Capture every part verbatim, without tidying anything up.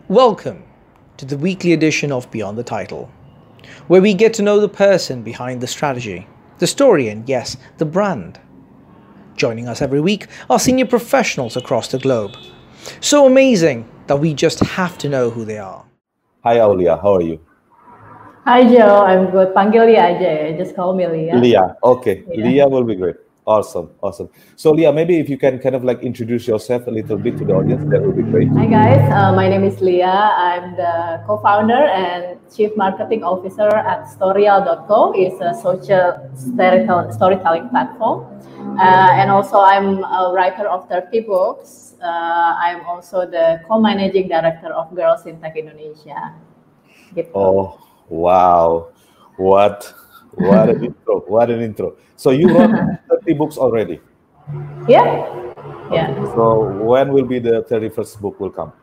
Welcome to the weekly edition of Beyond the Title, where we get to know the person behind the strategy, the story, and yes, the brand. Joining us every week are senior professionals across the globe. So amazing that we just have to know who they are. Hi, Aulia. How are you? Hi, Joe. I'm good. Panggil Lia aja ya. Just call me Lia. Lia. Okay. Yeah. Lia will be great. Awesome. Awesome. So, Lia, maybe if you can kind of like introduce yourself a little bit to the audience, that would be great. Hi, guys. Uh, my name is Lia. I'm the co-founder and chief marketing officer at Storyal dot co. It's a social storytelling, storytelling platform. Uh, and also, I'm a writer of thirty books. Uh, I'm also the co-managing director of Girls in Tech Indonesia. Gitu. Oh, wow. What, what an intro. What an intro. So you wrote thirty books already? Yeah. Yeah. So when will be the thirty-first book will come?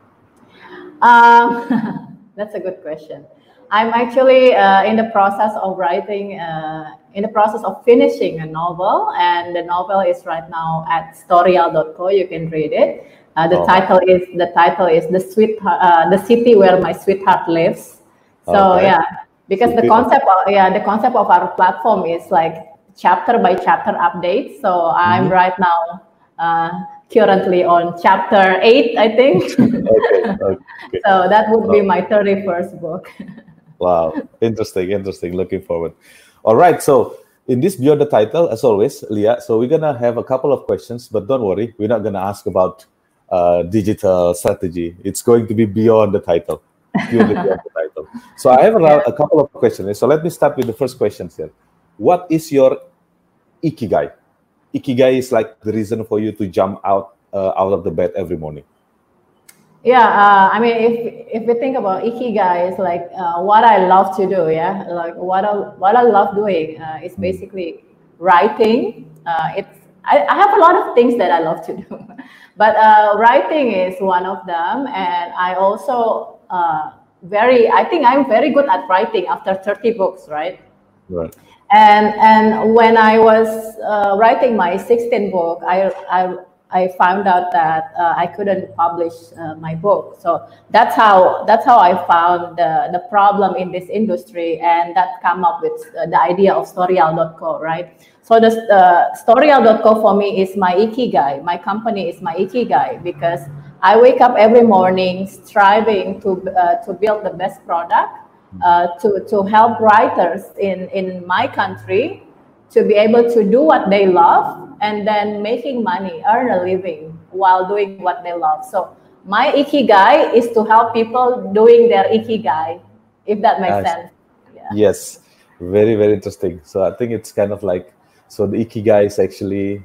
Um, that's a good question. I'm actually uh, in the process of writing, uh, in the process of finishing a novel, and the novel is right now at Storyal dot co. You can read it. Uh, the Oh. title is the title is the sweet uh, the city where my sweetheart lives. So Okay. yeah, because the City- concept of, yeah the concept of our platform is like chapter by chapter updates. So I'm Mhm. right now uh, currently on chapter eight, I think. Okay. Okay. So that would be my thirty-first book. Wow, interesting, interesting. Looking forward. All right, so in this Beyond the Title, as always, Lia, so we're gonna have a couple of questions, but don't worry, we're not gonna ask about uh, digital strategy. It's going to be beyond the title, purely beyond the title. So I have a, Yeah. a couple of questions. So let me start with the first question here. What is your ikigai? Ikigai is like the reason for you to jump out uh, out of the bed every morning. Yeah, uh, I mean, if if we think about ikigai, it's like uh, what I love to do. Yeah, like what I what I love doing uh, is basically writing. Uh, it's I, I have a lot of things that I love to do, but uh, writing is one of them, and I also uh, very I think I'm very good at writing after thirty books, right? Right. And and when I was uh, writing my sixteenth book, I I I found out that uh, I couldn't publish uh, my book. So that's how that's how I found the the problem in this industry, and that come up with uh, the idea of Storyal dot co, right? So the uh, Storyal dot co for me is my ikigai. My company is my ikigai because I wake up every morning striving to uh, to build the best product. Uh, to, to help writers in, in my country to be able to do what they love and then making money, earn a living while doing what they love. So my ikigai is to help people doing their ikigai, if that makes Nice. sense. Yeah. Yes, very, very interesting. So I think it's kind of like, so the ikigai is actually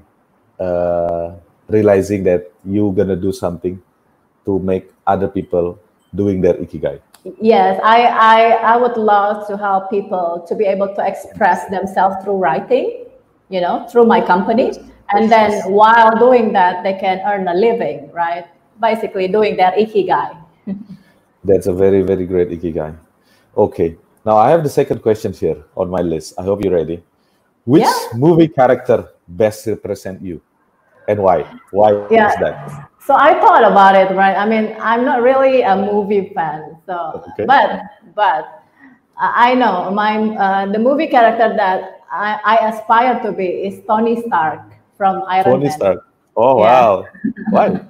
uh, realizing that you're gonna do something to make other people doing their ikigai. Yes, I, I, I would love to help people to be able to express themselves through writing, you know, through my company. And then while doing that, they can earn a living, right? Basically doing their ikigai. That's a very, very great ikigai. Okay, now I have the second question here on my list. I hope you're ready. Which Yeah. movie character best represent you, and why? Why Yeah. is that? So I thought about it, right? I mean, I'm not really a movie fan, so Okay. but but I I know my uh, the movie character that I, I aspire to be is Tony Stark from Iron Tony Man. Stark. Oh, Yeah. wow. Why?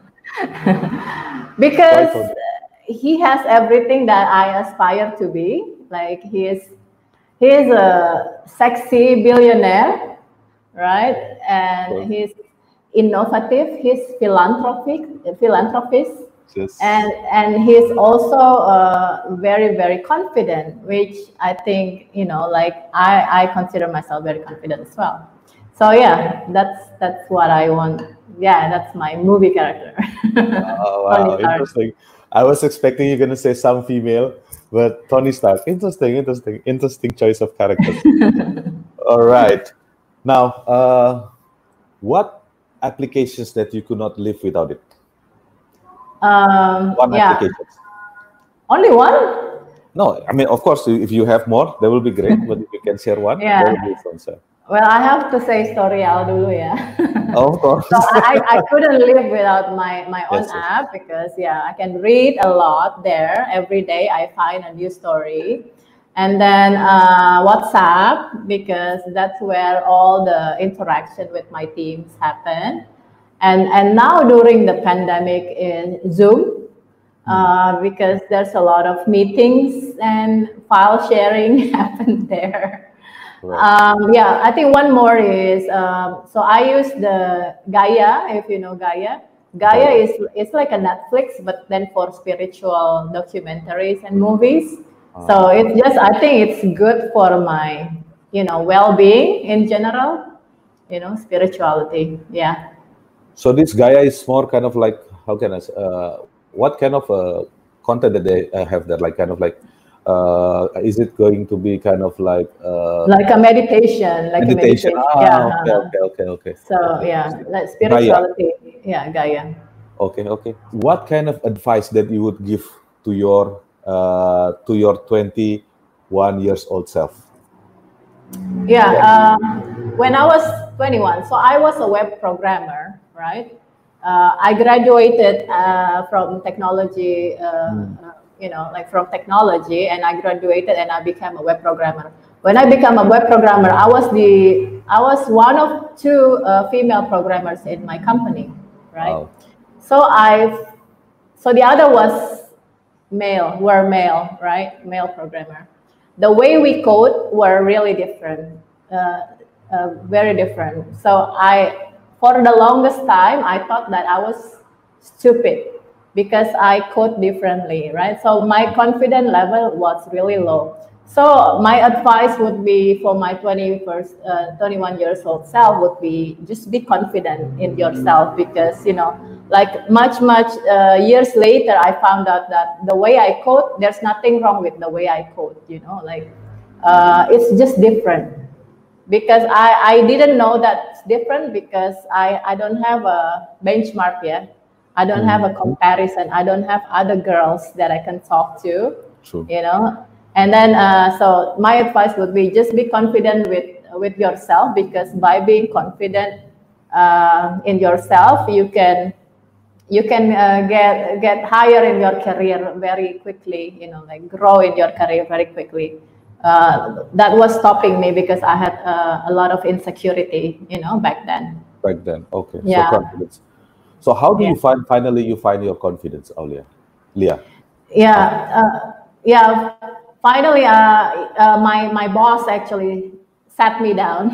Because Why Tony? he has everything that I aspire to be. Like he is, he is a sexy billionaire, right? And Cool. he's innovative. He's philanthropic, philanthropist, Just and and he's also uh, very very confident, which I think you know, like I I consider myself very confident as well. So yeah, that's that's what I want. Yeah, that's my movie character. oh, Tony wow, Stark. interesting. I was expecting you're gonna say some female, but Tony Stark. Interesting, interesting, interesting choice of characters. All right. Now, uh, what applications that you could not live without it? Um, One yeah, application. only one. No, I mean, of course, if you have more, that will be great. But if you can share one, Yeah. that will be fun, sir. Well, I have to say story Al dulu ya. Of course. So I, I couldn't live without my, my own Yes, yes. app because yeah, I can read a lot there. Every day I find a new story. And then uh, WhatsApp, because that's where all the interaction with my teams happen. And, and now during the pandemic in Zoom, uh, because there's a lot of meetings and file sharing happen there. Right. Um, yeah, I think one more is, um, so I use the Gaia, if you know Gaia. Gaia Gaia. is it's like a Netflix, but then for spiritual documentaries and movies. So it's just, I think it's good for my, you know, well-being in general, you know, spirituality. Yeah. So this Gaia is more kind of like, how can I say, uh, what kind of uh, content that they uh, have there? Like kind of like, uh, is it going to be kind of like uh, like a meditation, like meditation? a meditation. Ah, Yeah. okay, okay, okay, okay. So okay. yeah, like spirituality. Yeah, Gaia. Okay, okay. What kind of advice that you would give to your uh, to your twenty-one years old self? Yeah, um, when I was twenty-one, so I was a web programmer, right? Uh, I graduated uh, from technology, uh, Hmm. uh, you know, like from technology, and I graduated and I became a web programmer. When I became a web programmer, I was the I was one of two uh, female programmers in my company, right? Wow. So I, so the other was male, were male, right? Male programmer. The way we code were really different, uh, uh, very different. So I, for the longest time, I thought that I was stupid because I code differently, right? So my confidence level was really low. So my advice would be for my twenty-first, uh, twenty-one years old self would be just be confident in yourself because, you know, like much, much uh, years later, I found out that the way I code, there's nothing wrong with the way I code, you know, like uh, it's just different. Because I, I didn't know that it's different because I, I don't have a benchmark yet. I don't have a comparison. I don't have other girls that I can talk to, True. you know. And then, uh, so my advice would be just be confident with with yourself because by being confident uh, in yourself, you can you can uh, get get higher in your career very quickly. You know, like grow in your career very quickly. Uh, that was stopping me because I had uh, a lot of insecurity. You know, back then. Back then, okay. Yeah. So confidence. So how do Yeah. you find finally you find your confidence, Aulia? Leah? Yeah, uh, yeah. Finally, uh, uh, my my boss actually sat me down,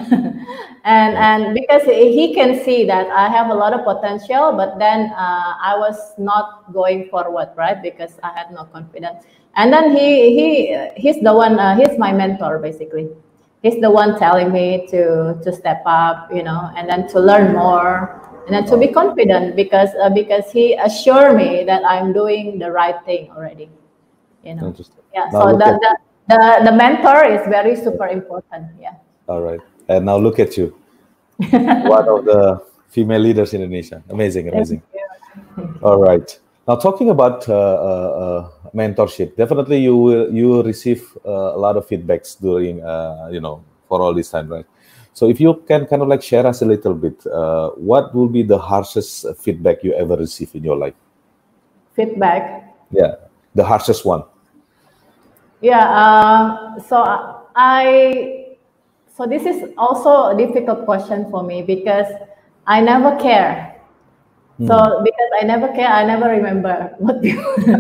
and and because he can see that I have a lot of potential, but then uh, I was not going forward, right? Because I had no confidence. And then he he he's the one. Uh, he's my mentor, basically. He's the one telling me to to step up, you know, and then to learn more, and then to be confident because uh, because he assured me that I'm doing the right thing already. You know. Interesting. Yeah. Now So look the, at- the the the mentor is very super important. Yeah. All right. And now look at you. One of the female leaders in Indonesia. Amazing, amazing. All right. Now talking about uh, uh, uh, mentorship, definitely you will you will receive uh, a lot of feedbacks during uh, you know for all this time, right? So if you can kind of like share us a little bit, uh, what will be the harshest feedback you ever receive in your life? Feedback. Yeah, the harshest one. Yeah. Uh, so I. So this is also a difficult question for me because I never care. So because I never care, I never remember what people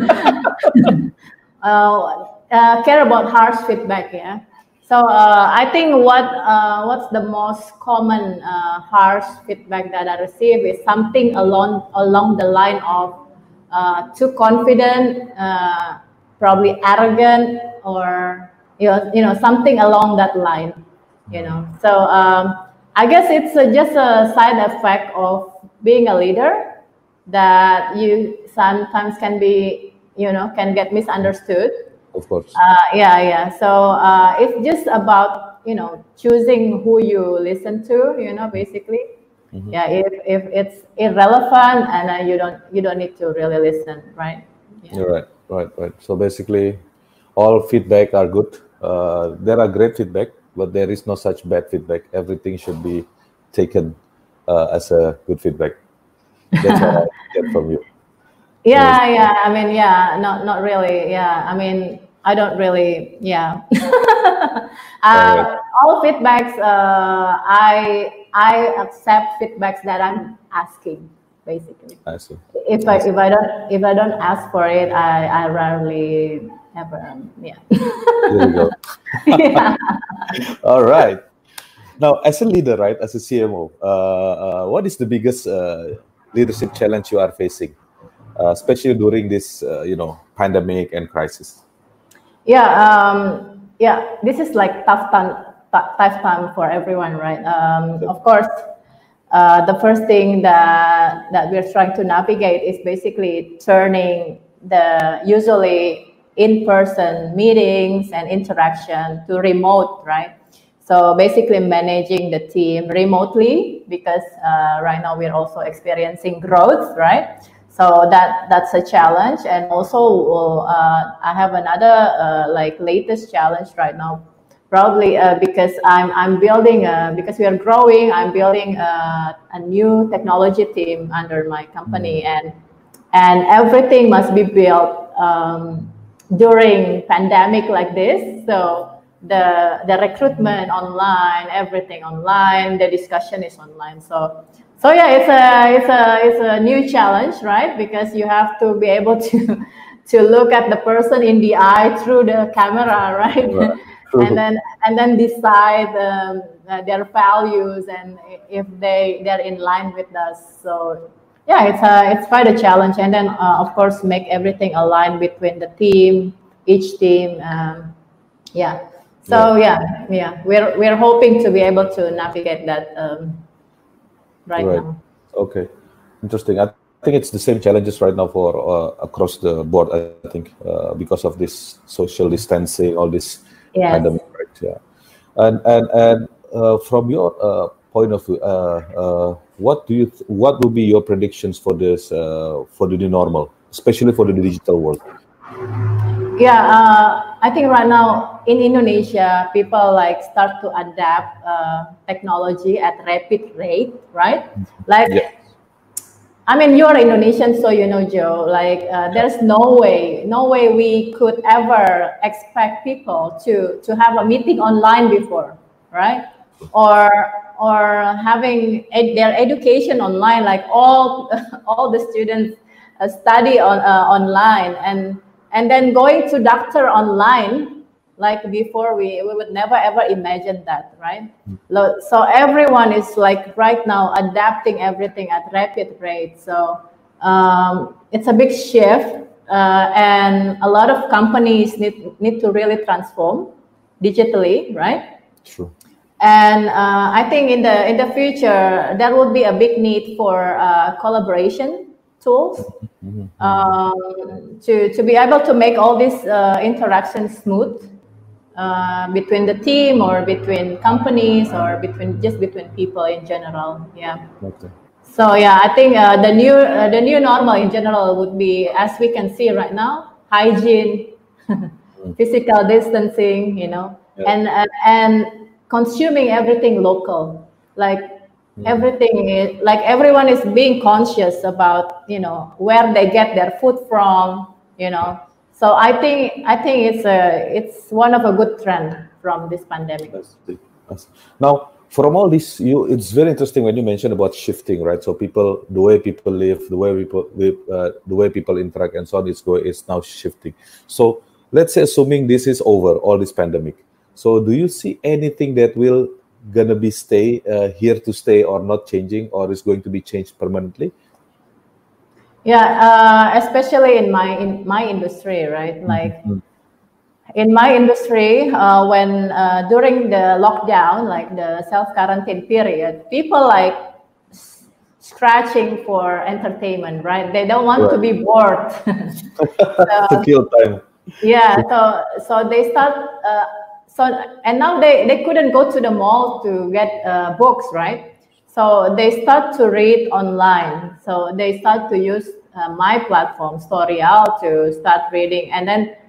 uh, uh, care about harsh feedback. Yeah. So uh, I think what uh, what's the most common uh, harsh feedback that I receive is something along along the line of uh, too confident, uh, probably arrogant, or you know, you know something along that line. You know. So um, I guess it's uh, just a side effect of being a leader that you sometimes can be, you know, can get misunderstood. Of course. Uh, yeah, yeah. So uh, it's just about, you know, choosing who you listen to, you know, basically. Mm-hmm. Yeah, if, if it's irrelevant and uh, you don't you don't need to really listen, right? Yeah. You're right, right, right. So basically, all feedback are good. Uh, there are great feedback, but there is no such bad feedback. Everything should be taken uh, as a good feedback. That's what I get from you. Yeah, Amazing. yeah. I mean, yeah, not not really. Yeah, I mean, I don't really. Yeah. uh, all, right. all feedbacks. Uh, I I accept feedbacks that I'm asking. Basically, I see. If I, I see. if I don't if I don't ask for it, I I rarely ever. Um, yeah. There you go. Yeah. All right. Now, as a leader, right, as a C M O, uh, uh, what is the biggest uh, leadership challenge you are facing, uh, especially during this, uh, you know, pandemic and crisis? Yeah, um, yeah. This is like tough time, tough time for everyone, right? Um, of course, uh, the first thing that that we're trying to navigate is basically turning the usually in-person meetings and interaction to remote, right? So basically managing the team remotely, because uh, right now we're also experiencing growth, right? So that that's a challenge. And also uh, I have another uh, like latest challenge right now, probably uh, because I'm I'm building a, because we are growing. I'm building a, a new technology team under my company, and and everything must be built um, during pandemic like this. So the the recruitment online, everything online, the discussion is online. So so yeah, it's a it's a it's a new challenge, right? Because you have to be able to to look at the person in the eye through the camera, right? Right. and then and then decide um, uh, their values and if they they're in line with us. So yeah, it's a it's quite a challenge. And then uh, of course make everything align between the team, each team. Um, yeah. So yeah, yeah, we're we're hoping to be able to navigate that um, right, right now. Okay, interesting. I think it's the same challenges right now for uh, across the board. I think uh, because of this social distancing, all this yes. pandemic, right? Yeah, and and and uh, from your uh, point of view, uh, uh, what do you th- what will be your predictions for this uh, for the new normal, especially for the digital world? Yeah, uh, I think right now in Indonesia, people like start to adapt uh, technology at rapid rate, right? Like, yeah. I mean, you're Indonesian, so you know, Joe. Like, uh, there's no way, no way we could ever expect people to to have a meeting online before, right? Or or having ed- their education online, like all all the students uh, study on uh, online and. And then going to doctor online, like before, we, we would never ever imagine that, right? So everyone is like right now adapting everything at rapid rate. So um, it's a big shift, uh, and a lot of companies need need to really transform digitally, right? True. And uh, I think in the in the future there will be a big need for uh, collaboration tools. Um, to, to be able to make all these uh, interactions smooth uh, between the team or between companies or between just between people in general. Yeah. Okay. So yeah, I think uh, the new uh, the new normal in general would be, as we can see right now, hygiene, physical distancing, you know, yeah. and uh, and consuming everything local, like. Everything is like everyone is being conscious about, you know, where they get their food from, you know. So I think I think it's a it's one of a good trend from this pandemic. Now, from all this, you it's very interesting when you mentioned about shifting, right? So people, the way people live, the way people live, uh, the way people interact, and so on is go is now shifting. So let's say, assuming this is over, all this pandemic. So do you see anything that will gonna be stay uh, here to stay or not changing, or is going to be changed permanently? Yeah, uh, especially in my in my industry, right? Like mm-hmm. in my industry, uh, when uh, during the lockdown, like the self quarantine period, people like s- scratching for entertainment, right? They don't want right. to be bored. So, to kill time. Yeah, so so they start. Uh, So, and now they, they couldn't go to the mall to get uh, books, right? So they start to read online. So they start to use uh, my platform, Storyal, to start reading. And then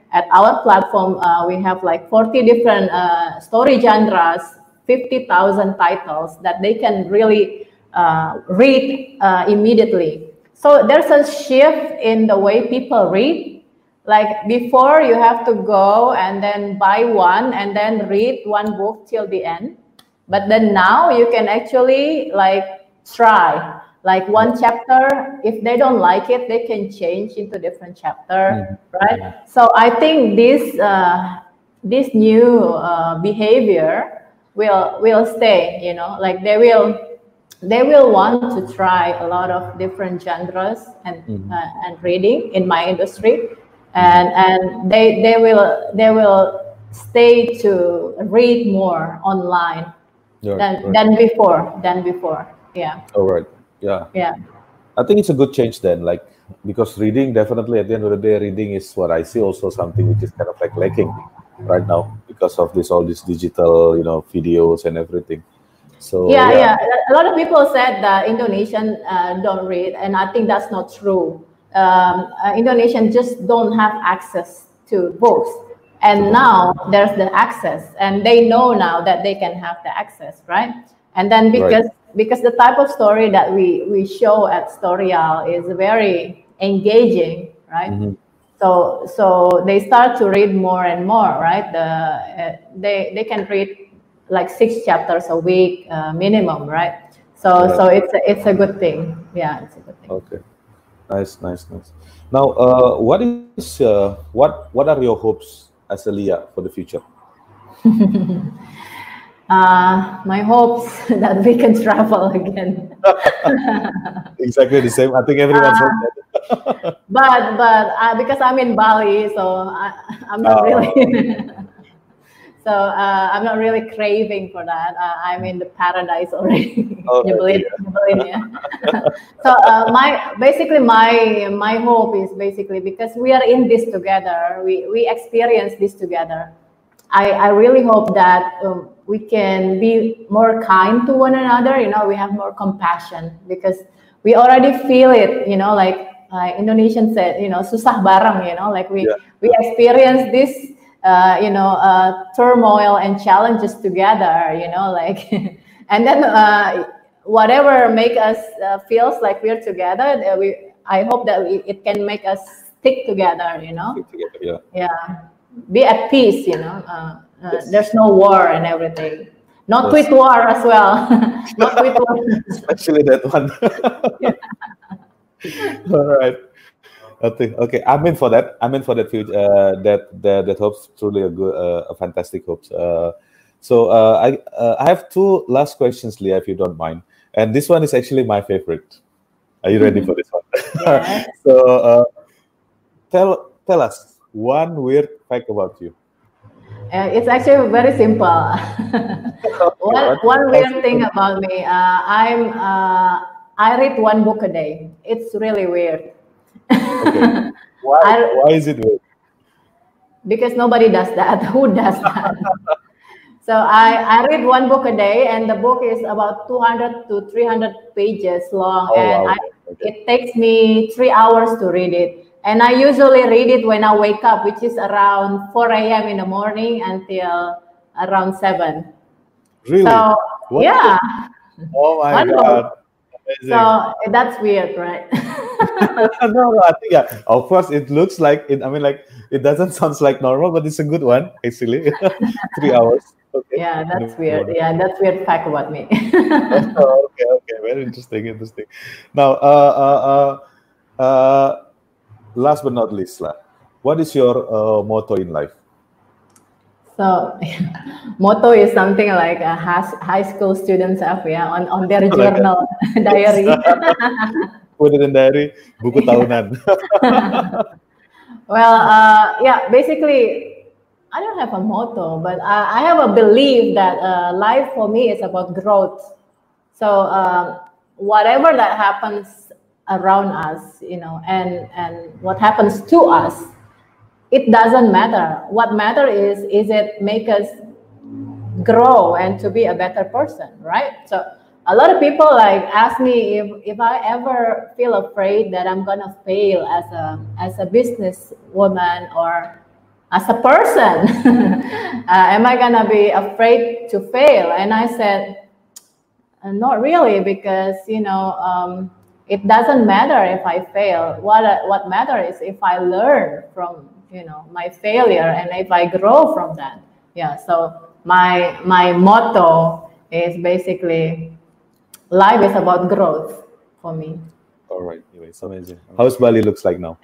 at our platform, uh, we have like forty different uh, story genres, fifty thousand titles that they can really uh, read uh, immediately. So there's a shift in the way people read. Like before, you have to go and then buy one and then read one book till the end. But then now you can actually like try like one chapter. If they don't like it, they can change into different chapter, mm-hmm. right? So I think this uh, this new uh, behavior will will stay. You know, like they will they will want to try a lot of different genres and mm-hmm. uh, and reading in my industry, and and they they will they will stay to read more online yeah, than right. than before than before. Yeah. All right. Yeah. Yeah. I think it's a good change then, like because reading definitely at the end of the day, reading is what I see also something which is kind of like lacking right now because of this all this digital, you know, videos and everything. So yeah, yeah, yeah. A lot of people said that Indonesian uh, don't read, and I think that's not true. Um, uh, Indonesian just don't have access to books, and now there's the access, and they know now that they can have the access, right? And then because right. because the type of story that we we show at Storyal is very engaging, right? Mm-hmm. So so they start to read more and more, right? The uh, they they can read like six chapters a week uh, minimum, right? So right. so it's a, it's a good thing. Yeah, it's a good thing. Okay, nice, nice, nice. Now, uh, what is uh, what what are your hopes as a Lia for the future? Uh, my hopes that we can travel again. Exactly the same. I think everyone's uh, hoping. but but uh, because I'm in Bali, so I, I'm not oh. really. so uh, I'm not really craving for that. Uh, I'm in the paradise already. Oh, yeah. so uh, my basically my my hope is basically because we are in this together. We we experience this together. I I really hope that. Um, we can be more kind to one another, you know, we have more compassion because we already feel it, you know, like uh, Indonesian said, you know, susah bareng, you know, like we, yeah. we experience this, uh, you know, uh, turmoil and challenges together, you know, like, and then uh, whatever make us uh, feels like we're together, uh, we, I hope that we, it can make us stick together, you know, stick together, yeah. yeah, be at peace, you know, uh, Uh, yes. There's no war and everything. Not yes. tweet war as well. Not tweet war. Especially that one. All right. I think okay. I'm in for that. I'm in for that. Future. Uh, that that that hopes truly a good, uh, a fantastic hopes. Uh, so uh, I uh, I have two last questions, Lia, if you don't mind. And this one is actually my favorite. Are you ready for this one? Yes. so uh, tell tell us one weird fact about you. Uh, it's actually very simple. one, one weird thing about me, uh, I'm uh, I read one book a day. It's really weird. Okay. Why, I, why is it weird? Because nobody does that. Who does that? so I, I read one book a day, and the book is about two hundred to three hundred pages long, oh, and wow. I, okay. it takes me three hours to read it. And I usually read it when I wake up, which is around four a m in the morning until around seven. Really? So, what? Yeah. Oh my Wonderful. God. Amazing. So that's weird, right? no, no, I think, yeah. Of course, it looks like, it, I mean, like, it doesn't sound like normal, but it's a good one, actually. Three hours. Okay. Yeah, that's weird. Yeah, that's weird fact about me. oh, okay, okay. Very interesting, interesting. Now, uh, uh, uh, uh, last but not least, what is your uh, motto in life? So, motto is something like a high school students have, yeah, on, on their journal, diary. Put it in diary, buku tahunan. well, uh, yeah, basically, I don't have a motto, but I, I have a belief that uh, life for me is about growth. So, um, whatever that happens around us, you know, and and what happens to us, it doesn't matter. What matters is is it make us grow and to be a better person, right? So a lot of people like ask me if if I ever feel afraid that I'm gonna fail as a as a business woman or as a person, uh, am I gonna be afraid to fail? And I said, not really, because you know um, it doesn't matter if I fail. What what matters is if I learn from you know my failure and if I grow from that. Yeah. So my my motto is basically life is about growth for me. All right, anyway, it's amazing. How's Bali looks like now?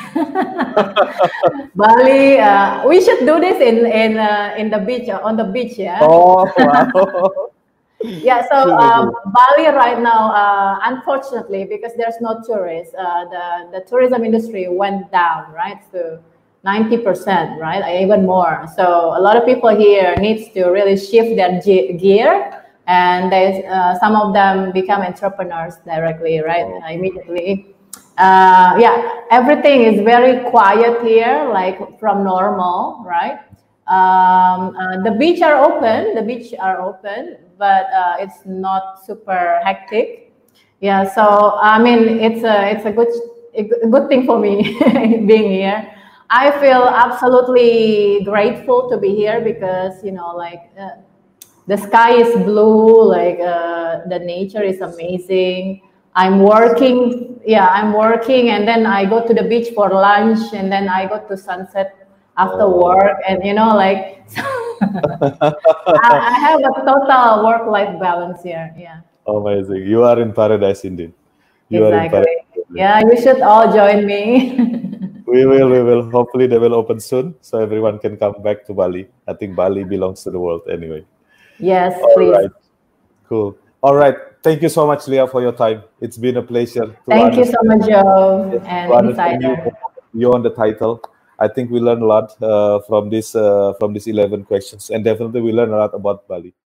Bali, uh, we should do this in in uh, in the beach, uh, on the beach, yeah. Oh wow. Yeah, so um, Bali right now, uh, unfortunately, because there's no tourists, uh, the the tourism industry went down, right, to ninety percent, right, even more. So a lot of people here needs to really shift their ge gear, and they, uh, some of them become entrepreneurs directly, right, oh. immediately. Uh, yeah, everything is very quiet here, like from normal, right? Um, uh, the beach are open, the beach are open, but uh, it's not super hectic. Yeah, so I mean, it's a it's a good a good thing for me being here. I feel absolutely grateful to be here because you know, like uh, the sky is blue, like uh, the nature is amazing. I'm working, yeah, I'm working, and then I go to the beach for lunch, and then I go to sunset after work, and you know, like I, I have a total work-life balance here. Yeah. Amazing. You are in paradise indeed. You exactly. are in paradise. Yeah, you should all join me. we will, we will. Hopefully they will open soon so everyone can come back to Bali. I think Bali belongs to the world anyway. Yes, all please. Right. Cool. All right. Thank you so much, Leah, for your time. It's been a pleasure. To Thank you so much, Joe. Yes, and Insider. You, you on the title. I think we learned a lot uh, from this uh, from these eleven questions, and definitely we learned a lot about Bali.